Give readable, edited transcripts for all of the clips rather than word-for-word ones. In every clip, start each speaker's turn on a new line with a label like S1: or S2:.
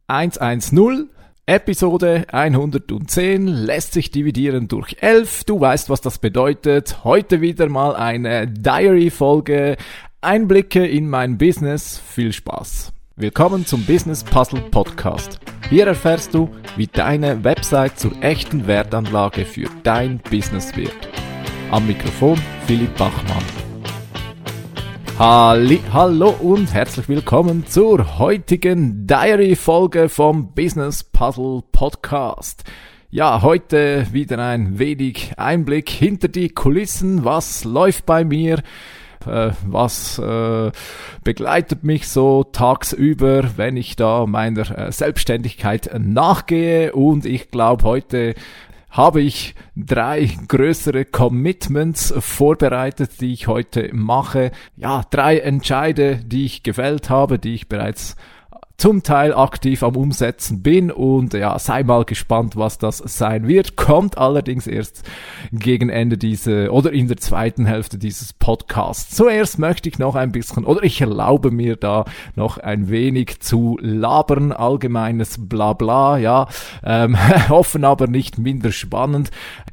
S1: 110, Episode 110 lässt sich dividieren durch 11. Du weißt, was das bedeutet. Heute wieder mal eine Diary-Folge. Einblicke in mein Business. Viel Spaß. Willkommen zum Business Puzzle Podcast. Hier erfährst du, wie deine Website zur echten Wertanlage für dein Business wird. Am Mikrofon Philipp Bachmann. Hallo und herzlich willkommen zur heutigen Diary-Folge vom Business Puzzle Podcast. Ja, heute wieder ein wenig Einblick hinter die Kulissen. Was läuft bei mir? Was begleitet mich so tagsüber, wenn ich da meiner Selbstständigkeit nachgehe? Und ich glaube, heute habe ich 3 größere Commitments vorbereitet, die ich heute mache. Ja, 3 Entscheide, die ich gefällt habe, die ich bereits zum Teil aktiv am Umsetzen bin, und ja, sei mal gespannt, was das sein wird. Kommt allerdings erst gegen Ende in der zweiten Hälfte dieses Podcasts. Zuerst möchte ich noch ein bisschen, oder ich erlaube mir da noch ein wenig zu labern, allgemeines Blabla, ja, hoffen aber nicht minder spannend.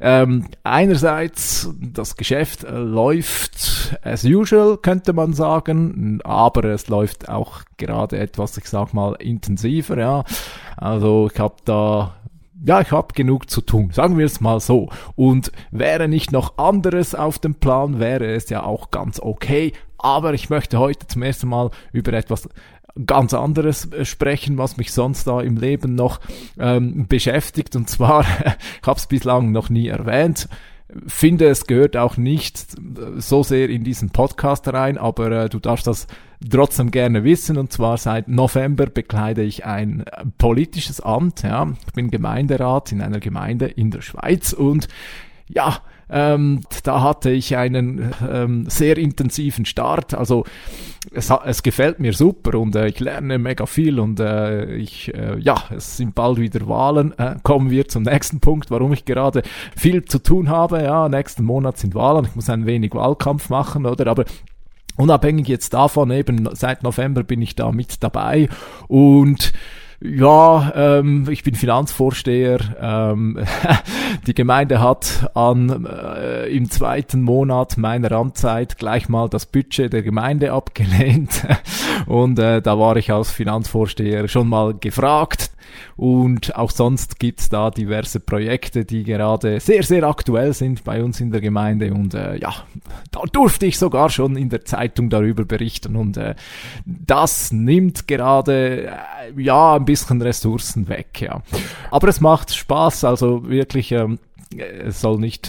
S1: Einerseits, das Geschäft läuft as usual, könnte man sagen, aber es läuft auch gerade etwas, ich sag mal, intensiver, ja. Also ich habe genug zu tun, sagen wir es mal so. Und wäre nicht noch anderes auf dem Plan, wäre es ja auch ganz okay. Aber ich möchte heute zum ersten Mal über etwas ganz anderes sprechen, was mich sonst da im Leben noch beschäftigt. Und zwar, ich habe es bislang noch nie erwähnt, finde, es gehört auch nicht so sehr in diesen Podcast rein, aber du darfst das trotzdem gerne wissen. Und zwar seit November bekleide ich ein politisches Amt. Ja, ich bin Gemeinderat in einer Gemeinde in der Schweiz, und ja, da hatte ich einen sehr intensiven Start. Also es gefällt mir super, und ich lerne mega viel, und es sind bald wieder Wahlen. Kommen wir zum nächsten Punkt, warum ich gerade viel zu tun habe. Ja, nächsten Monat sind Wahlen, ich muss ein wenig Wahlkampf machen, oder? Aber unabhängig jetzt davon, eben seit November bin ich da mit dabei, und ja, ich bin Finanzvorsteher. Die Gemeinde hat im 2. Monat meiner Amtszeit gleich mal das Budget der Gemeinde abgelehnt, und da war ich als Finanzvorsteher schon mal gefragt. Und auch sonst gibt's da diverse Projekte, die gerade sehr, sehr aktuell sind bei uns in der Gemeinde, und da durfte ich sogar schon in der Zeitung darüber berichten, und das nimmt gerade ein bisschen Ressourcen weg, ja. Aber es macht Spaß, also wirklich, ich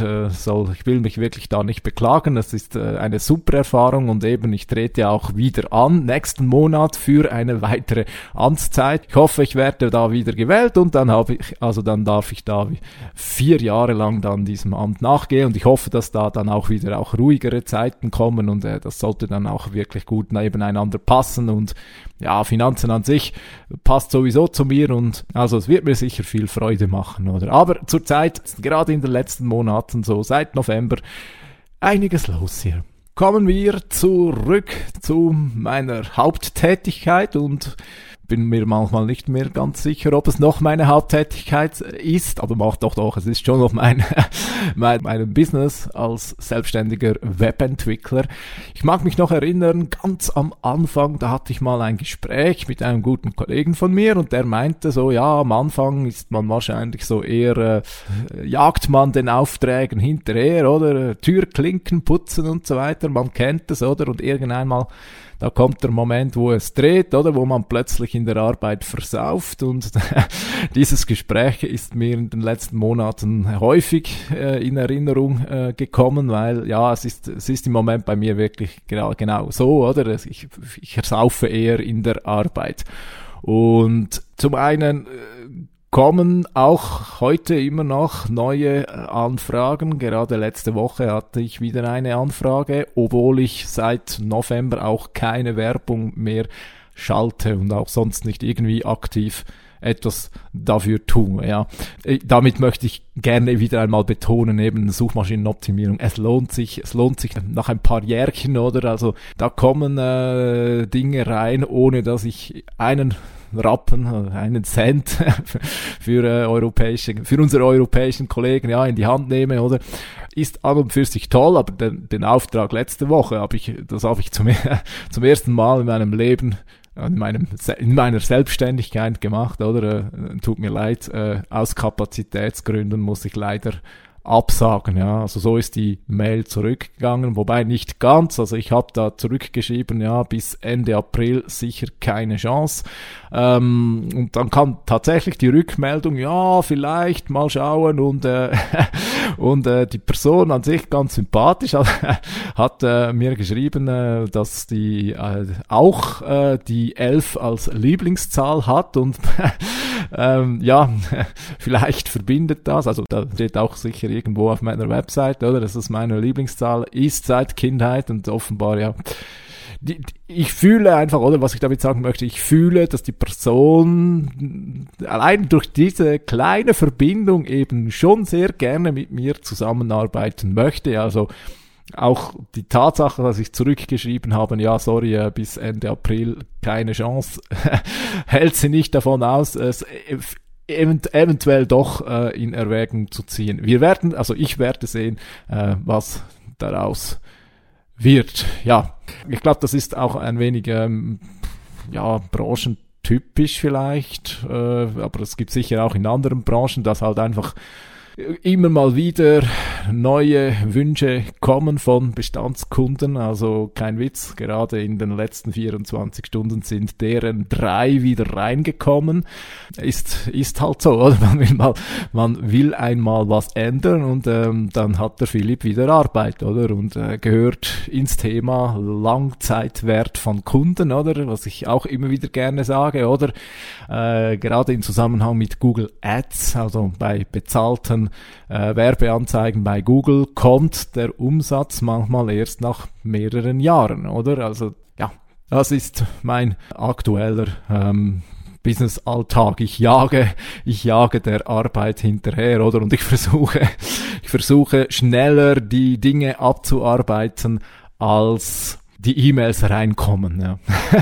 S1: will mich wirklich da nicht beklagen. Es ist eine super Erfahrung, und eben ich trete auch wieder an nächsten Monat für eine weitere Amtszeit. Ich hoffe, ich werde da wieder gewählt, und dann darf ich da 4 Jahre lang dann diesem Amt nachgehen, und ich hoffe, dass da dann auch wieder ruhigere Zeiten kommen, und das sollte dann auch wirklich gut nebeneinander passen, und ja, Finanzen an sich passt sowieso zu mir, und also es wird mir sicher viel Freude machen, oder? Aber zurzeit, gerade in den letzten Monaten, so seit November, einiges los hier. Kommen wir zurück zu meiner Haupttätigkeit, und bin mir manchmal nicht mehr ganz sicher, ob es noch meine Haupttätigkeit ist, aber doch, es ist schon noch mein Business als selbstständiger Webentwickler. Ich mag mich noch erinnern, ganz am Anfang, da hatte ich mal ein Gespräch mit einem guten Kollegen von mir, und der meinte so, ja, am Anfang ist man wahrscheinlich so eher, jagt man den Aufträgen hinterher, oder Türklinken putzen und so weiter, man kennt es, oder? Und irgendwann mal, da kommt der Moment, wo es dreht, oder, wo man plötzlich in der Arbeit versauft, und dieses Gespräch ist mir in den letzten Monaten häufig in Erinnerung gekommen, weil ja, es ist im Moment bei mir wirklich genau so, oder? Ich versaufe eher in der Arbeit. Und zum einen kommen auch heute immer noch neue Anfragen. Gerade letzte Woche hatte ich wieder eine Anfrage, obwohl ich seit November auch keine Werbung mehr schalte und auch sonst nicht irgendwie aktiv etwas dafür tue. Ja. Damit möchte ich gerne wieder einmal betonen, eben Suchmaschinenoptimierung. Es lohnt sich nach ein paar Jährchen, oder? Also da kommen Dinge rein, ohne dass ich einen Rappen, einen Cent für unsere europäischen Kollegen, ja, in die Hand nehme, oder? Ist an und für sich toll, aber den Auftrag letzte Woche habe ich zum ersten Mal in meinem Leben, in meiner Selbstständigkeit gemacht, oder? Tut mir leid, aus Kapazitätsgründen muss ich leider absagen, ja, also so ist die Mail zurückgegangen, wobei nicht ganz, also ich habe da zurückgeschrieben, ja, bis Ende April sicher keine Chance, und dann kam tatsächlich die Rückmeldung, ja, vielleicht mal schauen, und die Person an sich ganz sympathisch hat mir geschrieben, dass die auch die 11 als Lieblingszahl hat, und ja, vielleicht verbindet das, also da steht auch sicher irgendwo auf meiner Website, oder, dass es meine Lieblingszahl ist seit Kindheit, und offenbar, ja, ich fühle einfach, oder was ich damit sagen möchte, ich fühle, dass die Person allein durch diese kleine Verbindung eben schon sehr gerne mit mir zusammenarbeiten möchte, also auch die Tatsache, dass ich zurückgeschrieben habe, ja, sorry, bis Ende April keine Chance, hält sie nicht davon aus, es eventuell doch in Erwägung zu ziehen. Ich werde sehen, was daraus wird. Ja, ich glaube, das ist auch ein wenig branchentypisch vielleicht, aber es gibt sicher auch in anderen Branchen, dass halt einfach immer mal wieder neue Wünsche kommen von Bestandskunden, also kein Witz, gerade in den letzten 24 Stunden sind deren 3 wieder reingekommen. Ist halt so, oder? Man will einmal was ändern, und dann hat der Philipp wieder Arbeit, oder? Und gehört ins Thema Langzeitwert von Kunden, oder? Was ich auch immer wieder gerne sage, oder? Gerade im Zusammenhang mit Google Ads, also bei bezahlten Werbeanzeigen bei Google kommt der Umsatz manchmal erst nach mehreren Jahren, oder? Also ja, das ist mein aktueller Business-Alltag. Ich jage der Arbeit hinterher, oder? Und ich versuche schneller die Dinge abzuarbeiten, als die E-Mails reinkommen, ja.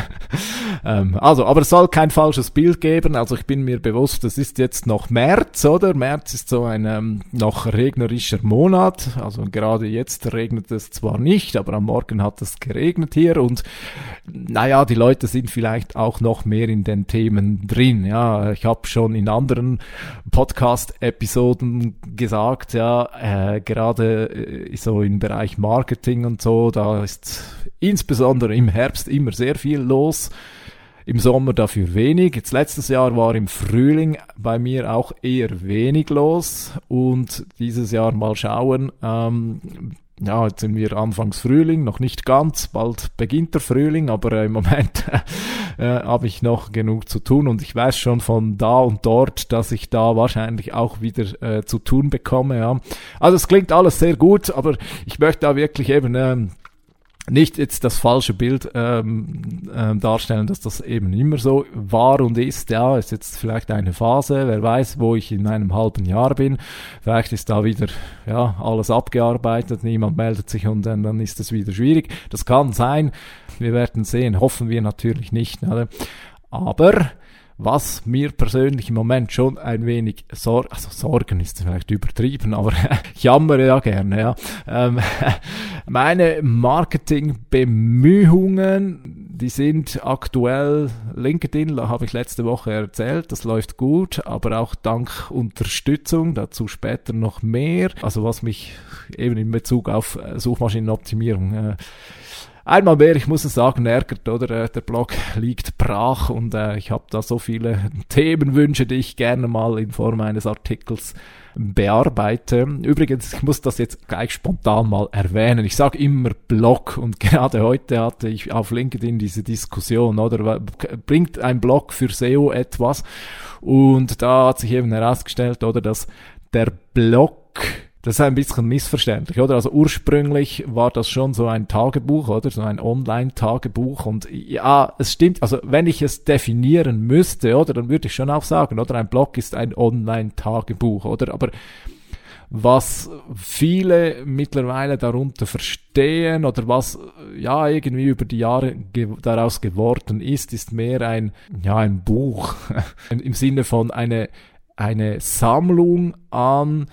S1: Aber es soll kein falsches Bild geben, also ich bin mir bewusst, es ist jetzt noch März, oder? März ist so ein noch regnerischer Monat, also gerade jetzt regnet es zwar nicht, aber am Morgen hat es geregnet hier, und naja, die Leute sind vielleicht auch noch mehr in den Themen drin, ja. Ich habe schon in anderen Podcast-Episoden gesagt, ja, gerade so im Bereich Marketing und so, da ist insbesondere im Herbst immer sehr viel los, im Sommer dafür wenig. Jetzt letztes Jahr war im Frühling bei mir auch eher wenig los, und dieses Jahr mal schauen, ja, jetzt sind wir Anfangs Frühling, noch nicht ganz, bald beginnt der Frühling, aber im Moment habe ich noch genug zu tun, und ich weiß schon von da und dort, dass ich da wahrscheinlich auch wieder zu tun bekomme, ja. Also es klingt alles sehr gut, aber ich möchte da wirklich eben nicht jetzt das falsche Bild darstellen, dass das eben immer so war und ist. Ja, ist jetzt vielleicht eine Phase, wer weiß, wo ich in einem halben Jahr bin. Vielleicht ist da wieder alles abgearbeitet, niemand meldet sich, und dann ist es wieder schwierig. Das kann sein, wir werden sehen, hoffen wir natürlich nicht. Oder? Aber was mir persönlich im Moment schon ein wenig Sorgen ist vielleicht übertrieben, aber ich jammere ja gerne, ja. Meine Marketingbemühungen, die sind aktuell, LinkedIn, habe ich letzte Woche erzählt, das läuft gut, aber auch dank Unterstützung, dazu später noch mehr, also was mich eben in Bezug auf Suchmaschinenoptimierung einmal mehr, ich muss es sagen, ärgert, oder? Der Blog liegt brach, und ich habe da so viele Themenwünsche, die ich gerne mal in Form eines Artikels bearbeite. Übrigens, ich muss das jetzt gleich spontan mal erwähnen. Ich sage immer Blog, und gerade heute hatte ich auf LinkedIn diese Diskussion, oder? Bringt ein Blog für SEO etwas? Und da hat sich eben herausgestellt, oder, dass der Blog, das ist ein bisschen missverständlich, oder? Also ursprünglich war das schon so ein Tagebuch, oder? So ein Online-Tagebuch, und ja, es stimmt, also wenn ich es definieren müsste, oder? Dann würde ich schon auch sagen, oder? Ein Blog ist ein Online-Tagebuch, oder? Aber was viele mittlerweile darunter verstehen oder was ja irgendwie über die Jahre daraus geworden ist mehr ein Buch im Sinne von eine Sammlung an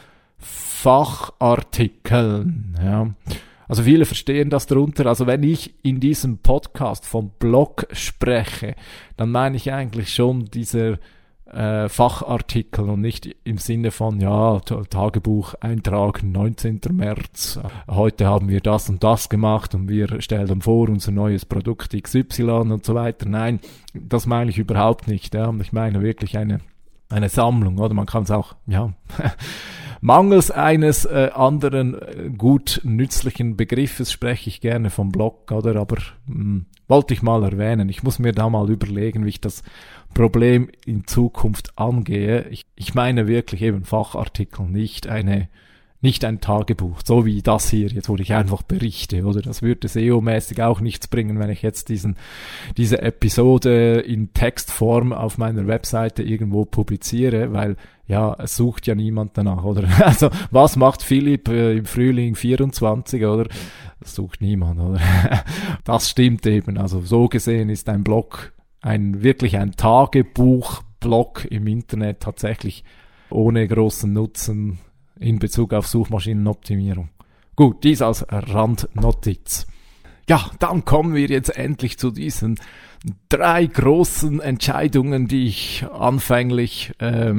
S1: Fachartikeln. Ja. Also viele verstehen das darunter. Also wenn ich in diesem Podcast vom Blog spreche, dann meine ich eigentlich schon dieser Fachartikel und nicht im Sinne von, ja, Tagebucheintrag 19. März, heute haben wir das und das gemacht und wir stellen vor unser neues Produkt XY und so weiter. Nein, das meine ich überhaupt nicht. Ja. Ich meine wirklich eine Sammlung, oder man kann es auch, ja, mangels eines anderen gut nützlichen Begriffes spreche ich gerne vom Blog, oder? Aber wollte ich mal erwähnen. Ich muss mir da mal überlegen, wie ich das Problem in Zukunft angehe. Ich meine wirklich eben Fachartikel, nicht ein Tagebuch, so wie das hier, jetzt wo ich einfach berichte, oder? Das würde SEO-mäßig auch nichts bringen, wenn ich jetzt diese Episode in Textform auf meiner Webseite irgendwo publiziere, weil ja, es sucht ja niemand danach, oder? Also, was macht Philipp im Frühling 24, oder? Das sucht niemand, oder? Das stimmt eben. Also, so gesehen ist ein Blog wirklich ein Tagebuch-Blog im Internet tatsächlich ohne großen Nutzen in Bezug auf Suchmaschinenoptimierung. Gut, dies als Randnotiz. Ja, dann kommen wir jetzt endlich zu diesen 3 großen Entscheidungen, die ich anfänglich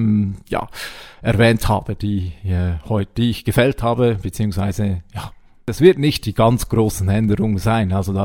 S1: erwähnt habe, die ich gefällt habe, beziehungsweise ja. Das wird nicht die ganz großen Änderungen sein, also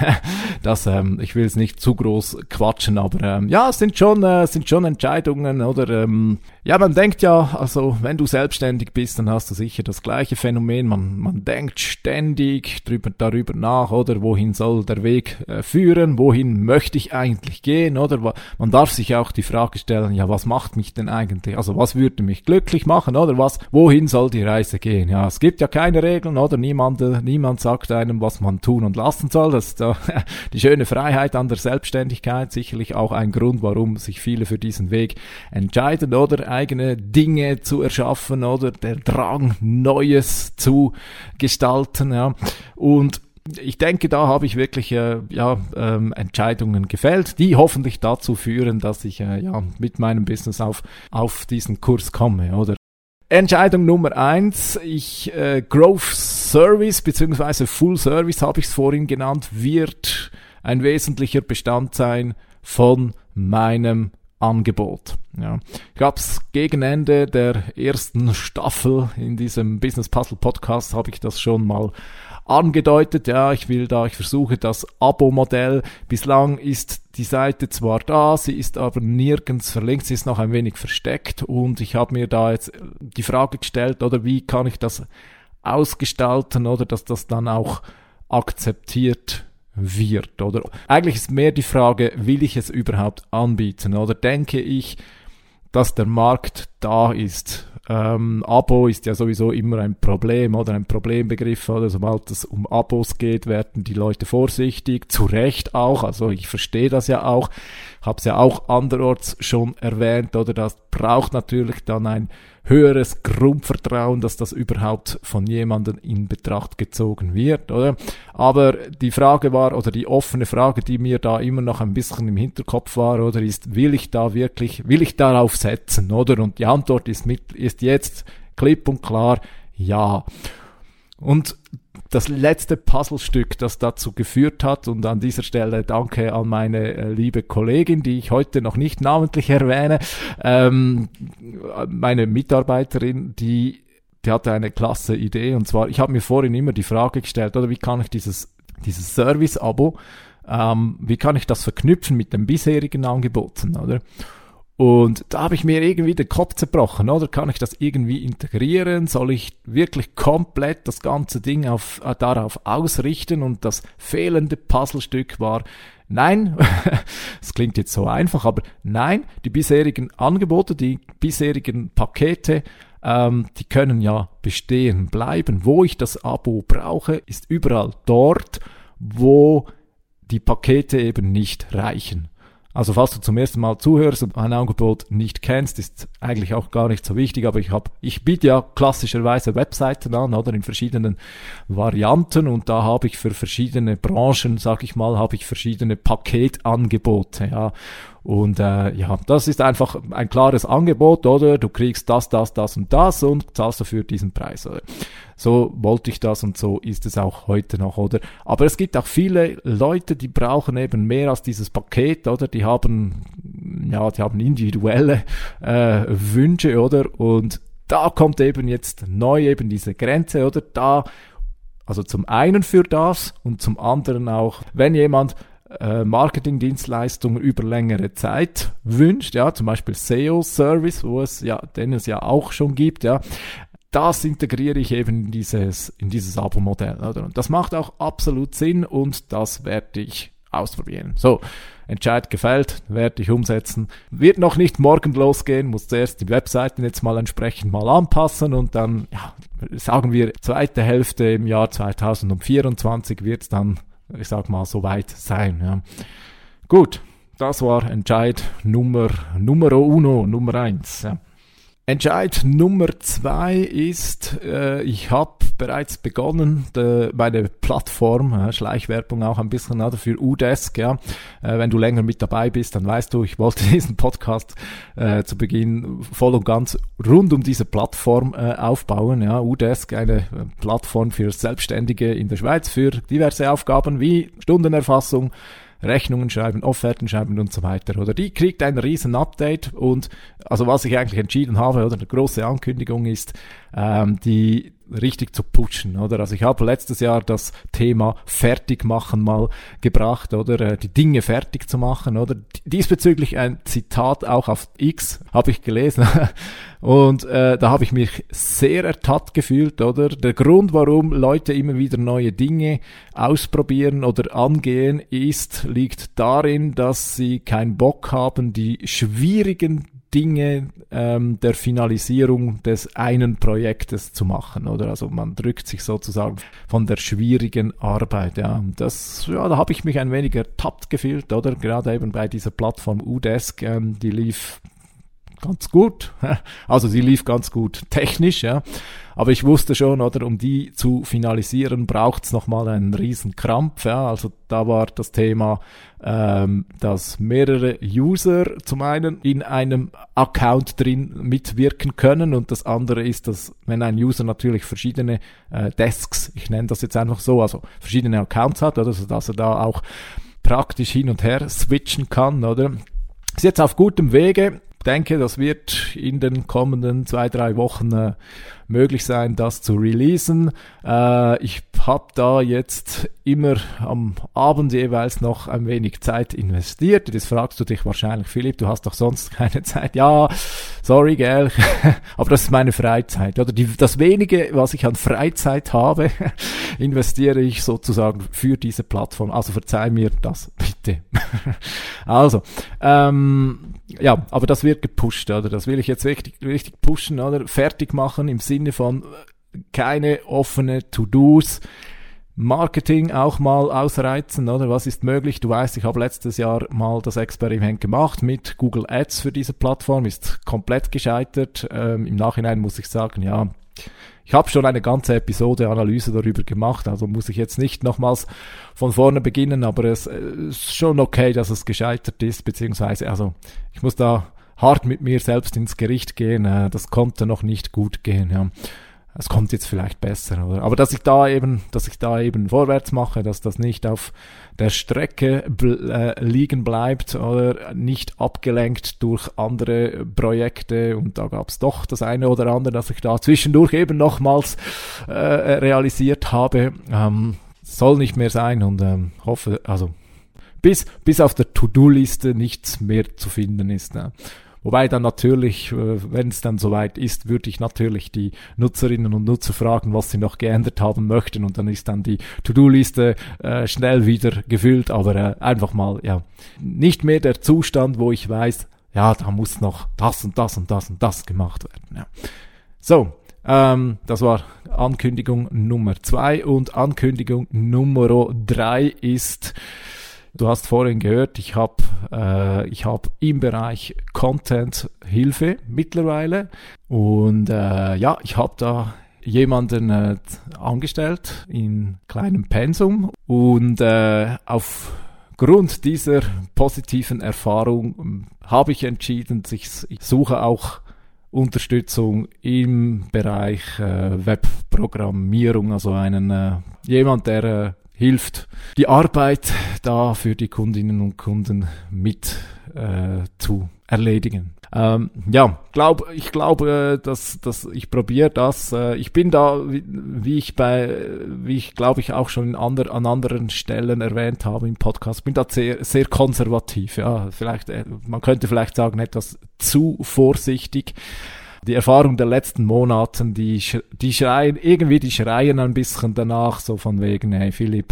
S1: ich will es nicht zu groß quatschen, aber ja, es sind schon Entscheidungen, oder ja, man denkt ja, also wenn du selbstständig bist, dann hast du sicher das gleiche Phänomen, man denkt ständig darüber nach, oder wohin soll der Weg führen, wohin möchte ich eigentlich gehen, oder man darf sich auch die Frage stellen, ja, was macht mich denn eigentlich, also was würde mich glücklich machen, oder wohin soll die Reise gehen? Ja, es gibt ja keine Regeln, oder niemand sagt einem, was man tun und lassen soll. Das ist die schöne Freiheit an der Selbstständigkeit, sicherlich auch ein Grund, warum sich viele für diesen Weg entscheiden, oder eigene Dinge zu erschaffen, oder der Drang, Neues zu gestalten. Ja. Und ich denke, da habe ich wirklich Entscheidungen gefällt, die hoffentlich dazu führen, dass ich mit meinem Business auf diesen Kurs komme, oder? Entscheidung Nummer 1, Growth Service bzw. Full Service habe ich es vorhin genannt, wird ein wesentlicher Bestandteil von meinem Angebot. Ja. Ich habe es gegen Ende der ersten Staffel in diesem Business Puzzle Podcast habe ich das schon mal angedeutet. Ja, ich versuche das Abo-Modell. Bislang ist die Seite zwar da, sie ist aber nirgends verlinkt, sie ist noch ein wenig versteckt und ich habe mir da jetzt die Frage gestellt, oder wie kann ich das ausgestalten, oder dass das dann auch akzeptiert wird, oder eigentlich ist mehr die Frage, will ich es überhaupt anbieten, oder denke ich, dass der Markt da ist. Abo ist ja sowieso immer ein Problem, oder ein Problembegriff, oder sobald es um Abos geht, werden die Leute vorsichtig, zu Recht auch, also ich verstehe das ja auch, habe es ja auch anderorts schon erwähnt, oder das braucht natürlich dann ein höheres Grundvertrauen, dass das überhaupt von jemandem in Betracht gezogen wird, oder? Aber die Frage war, oder die offene Frage, die mir da immer noch ein bisschen im Hinterkopf war, oder ist, will ich darauf setzen, oder? Und die Antwort ist jetzt klipp und klar, ja. Und das letzte Puzzlestück, das dazu geführt hat, und an dieser Stelle danke an meine liebe Kollegin, die ich heute noch nicht namentlich erwähne, meine Mitarbeiterin, die hatte eine klasse Idee, und zwar, ich habe mir vorhin immer die Frage gestellt, oder wie kann ich dieses Service-Abo, wie kann ich das verknüpfen mit den bisherigen Angeboten, oder? Und da habe ich mir irgendwie den Kopf zerbrochen, oder? Kann ich das irgendwie integrieren? Soll ich wirklich komplett das ganze Ding darauf ausrichten? Und das fehlende Puzzlestück war, nein, es klingt jetzt so einfach, aber nein, die bisherigen Angebote, die bisherigen Pakete, die können ja bestehen bleiben. Wo ich das Abo brauche, ist überall dort, wo die Pakete eben nicht reichen. Also falls du zum ersten Mal zuhörst und ein Angebot nicht kennst, ist eigentlich auch gar nicht so wichtig, aber ich biete ja klassischerweise Webseiten an, oder in verschiedenen Varianten, und da habe ich für verschiedene Branchen, sag ich mal, habe ich verschiedene Paketangebote, ja. Und ja, das ist einfach ein klares Angebot, oder? Du kriegst das und das und zahlst dafür diesen Preis, oder? So wollte ich das und so ist es auch heute noch, oder? Aber es gibt auch viele Leute, die brauchen eben mehr als dieses Paket, oder? Die haben individuelle Wünsche, oder? Und da kommt eben jetzt neu eben diese Grenze, oder? Also zum einen für das und zum anderen auch, wenn jemand Marketingdienstleistungen über längere Zeit wünscht, ja, zum Beispiel SEO-Service, den es ja auch schon gibt, ja, das integriere ich eben in dieses Abo-Modell, oder? Und das macht auch absolut Sinn und das werde ich ausprobieren. So, Entscheid gefällt, werde ich umsetzen. Wird noch nicht morgen losgehen, muss zuerst die Webseiten jetzt mal entsprechend mal anpassen und dann, ja, sagen wir, zweite Hälfte im Jahr 2024 wird es dann, ich sag mal, soweit sein. Ja. Gut, das war Entscheid Nummer 1. Ja. Entscheid Nummer 2 ist, ich habe bereits begonnen, meine Plattform, Schleichwerbung auch ein bisschen für UDesk, ja. Wenn du länger mit dabei bist, dann weißt du, ich wollte diesen Podcast zu Beginn voll und ganz rund um diese Plattform aufbauen, ja. UDesk, eine Plattform für Selbstständige in der Schweiz für diverse Aufgaben wie Stundenerfassung, Rechnungen schreiben, Offerten schreiben und so weiter, oder? Die kriegt ein riesen Update und also was ich eigentlich entschieden habe, oder eine große Ankündigung ist, die richtig zu pushen, oder? Also ich habe letztes Jahr das Thema Fertigmachen mal gebracht, oder? Die Dinge fertig zu machen, oder? Diesbezüglich ein Zitat auch auf X habe ich gelesen und da habe ich mich sehr ertappt gefühlt, oder? Der Grund, warum Leute immer wieder neue Dinge ausprobieren oder angehen, liegt darin, dass sie keinen Bock haben, die schwierigen Dinge der Finalisierung des einen Projektes zu machen, oder? Also man drückt sich sozusagen von der schwierigen Arbeit, ja. Und da habe ich mich ein wenig ertappt gefühlt, oder? Gerade eben bei dieser Plattform UDesk, die lief ganz gut. Also sie lief ganz gut technisch, ja. Aber ich wusste schon, oder, um die zu finalisieren, braucht's nochmal einen riesen Krampf, ja. Also da war das Thema, dass mehrere User zum einen in einem Account drin mitwirken können und das andere ist, dass wenn ein User natürlich verschiedene Desks, ich nenne das jetzt einfach so, also verschiedene Accounts hat, oder, so dass er da auch praktisch hin und her switchen kann, oder. Ist jetzt auf gutem Wege. Ich denke, das wird in den kommenden 2-3 Wochen möglich sein, das zu releasen. Ich habe da jetzt immer am Abend jeweils noch ein wenig Zeit investiert. Jetzt fragst du dich wahrscheinlich, Philipp, du hast doch sonst keine Zeit. Ja, sorry, gell, aber das ist meine Freizeit. Oder das wenige, was ich an Freizeit habe, investiere ich sozusagen für diese Plattform. Also verzeih mir das bitte. Also, ja, aber das wird gepusht, oder? Das will ich jetzt richtig pushen, oder? Fertig machen im Sinne von keine offene To-Dos, Marketing auch mal ausreizen, oder? Was ist möglich? Du weißt, ich habe letztes Jahr mal das Experiment gemacht mit Google Ads für diese Plattform, ist komplett gescheitert. Im Nachhinein muss ich sagen, ja, ich habe schon eine ganze Analyse darüber gemacht, also muss ich jetzt nicht nochmals von vorne beginnen, aber es ist schon okay, dass es gescheitert ist, beziehungsweise, also ich muss da hart mit mir selbst ins Gericht gehen, das konnte noch nicht gut gehen, ja. Es kommt jetzt vielleicht besser, oder? Aber dass ich da eben vorwärts mache, dass das nicht auf der Strecke liegen bleibt oder nicht abgelenkt durch andere Projekte. Und da gab es doch das eine oder andere, dass ich da zwischendurch eben nochmals realisiert habe. Soll nicht mehr sein und hoffe, also bis auf der To-Do-Liste nichts mehr zu finden ist. Ne? Wobei dann natürlich, wenn es dann soweit ist, würde ich natürlich die Nutzerinnen und Nutzer fragen, was sie noch geändert haben möchten und dann ist dann die To-Do-Liste schnell wieder gefüllt, aber einfach mal, ja, nicht mehr der Zustand, wo ich weiß, ja, da muss noch das und das und das und das gemacht werden. Ja. So, das war Ankündigung Nummer 2 und Ankündigung Nummer 3 ist, Du hast vorhin gehört, ich hab im Bereich Content Hilfe mittlerweile und ich habe da jemanden angestellt in kleinem Pensum und aufgrund dieser positiven Erfahrung habe ich entschieden, ich suche auch Unterstützung im Bereich Webprogrammierung, also jemand, der hilft, die Arbeit da für die Kundinnen und Kunden mit zu erledigen. Ich glaube, dass ich probiere das. Ich bin da, wie ich glaube ich auch schon an anderen Stellen erwähnt habe im Podcast, bin da sehr, sehr konservativ. Ja, man könnte vielleicht sagen, etwas zu vorsichtig. Die Erfahrung der letzten Monaten, die schreien ein bisschen danach, so von wegen, hey Philipp,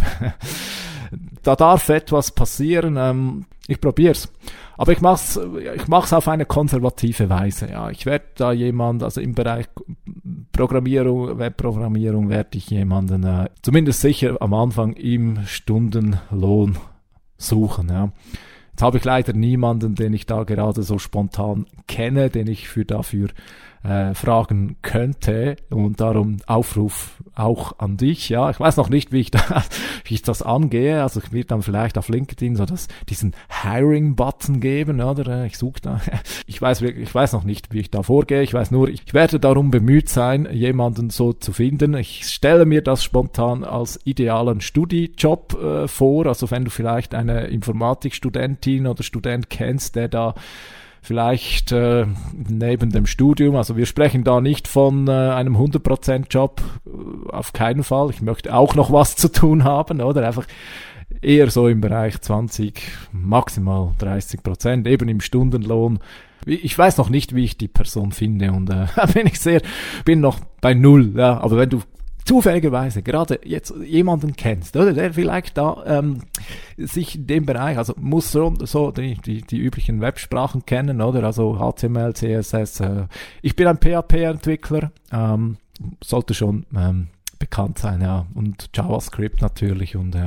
S1: da darf etwas passieren, ich probier's. Aber ich mach's auf eine konservative Weise, ja. Ich werde da also im Bereich Programmierung, Webprogrammierung werde ich jemanden, zumindest sicher am Anfang im Stundenlohn suchen, ja. Jetzt habe ich leider niemanden, den ich da gerade so spontan kenne, den ich dafür fragen könnte, und darum Aufruf auch an dich. Ja, ich weiß noch nicht, wie ich das angehe. Also ich werde dann vielleicht auf LinkedIn diesen Hiring-Button geben, oder? Ich suche da. Ich weiß noch nicht, wie ich da vorgehe. Ich weiß nur, ich werde darum bemüht sein, jemanden so zu finden. Ich stelle mir das spontan als idealen Studijob vor. Also wenn du vielleicht eine Informatikstudentin oder Student kennst, der da vielleicht neben dem Studium, also wir sprechen da nicht von einem 100% Job, auf keinen Fall. Ich möchte auch noch was zu tun haben, oder? Einfach eher so im Bereich 20, maximal 30%, eben im Stundenlohn. Ich weiß noch nicht, wie ich die Person finde, und bin noch bei Null, ja. Aber wenn du zufälligerweise gerade jetzt jemanden kennst, oder, der vielleicht da sich in dem Bereich, also muss so die üblichen Websprachen kennen, oder, also HTML, CSS, ich bin ein PHP-Entwickler, sollte schon bekannt sein, ja, und JavaScript natürlich, und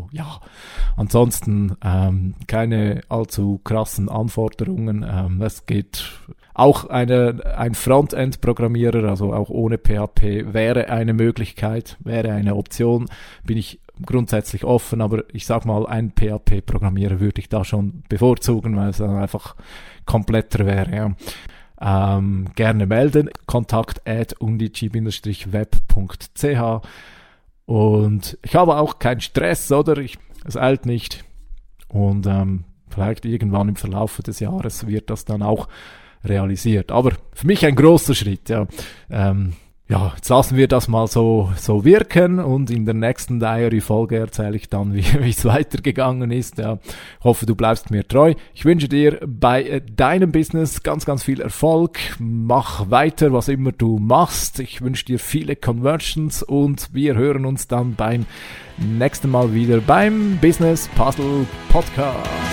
S1: ansonsten keine allzu krassen Anforderungen, es geht. Auch ein Frontend-Programmierer, also auch ohne PHP, wäre eine Möglichkeit, wäre eine Option, bin ich grundsätzlich offen, aber ich sag mal, ein PHP-Programmierer würde ich da schon bevorzugen, weil es dann einfach kompletter wäre, ja. Gerne melden, kontakt@undici-web.ch, und ich habe auch keinen Stress, oder? Es eilt nicht, und vielleicht irgendwann im Verlauf des Jahres wird das dann auch realisiert. Aber für mich ein großer Schritt, ja. Jetzt lassen wir das mal so wirken, und in der nächsten Diary-Folge erzähle ich dann, wie es weitergegangen ist. Ja. Ich hoffe, du bleibst mir treu. Ich wünsche dir bei deinem Business ganz, ganz viel Erfolg. Mach weiter, was immer du machst. Ich wünsche dir viele Conversions, und wir hören uns dann beim nächsten Mal wieder beim Business Puzzle Podcast.